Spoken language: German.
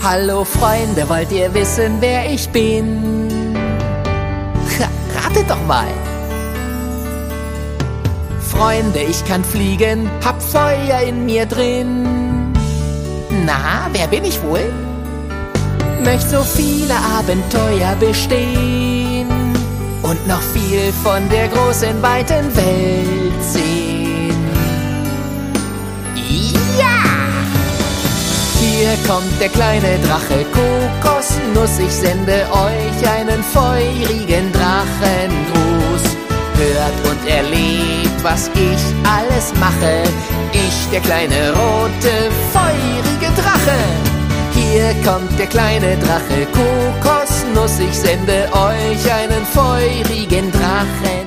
Hallo Freunde, wollt ihr wissen, wer ich bin? Ratet doch mal. Freunde, ich kann fliegen, hab Feuer in mir drin. Na, wer bin ich wohl? Möcht so viele Abenteuer bestehen und noch viel von der großen, weiten Welt sehen. Ja! Hier kommt der kleine Drache Kokosnuss. Ich sende euch einen feurigen Drachengruß. Hört und erlebt, was ich alles mache. Ich, der kleine rote, feurige Drache. Hier kommt der kleine Drache Kokosnuss. Ich sende euch einen feurigen Drachen.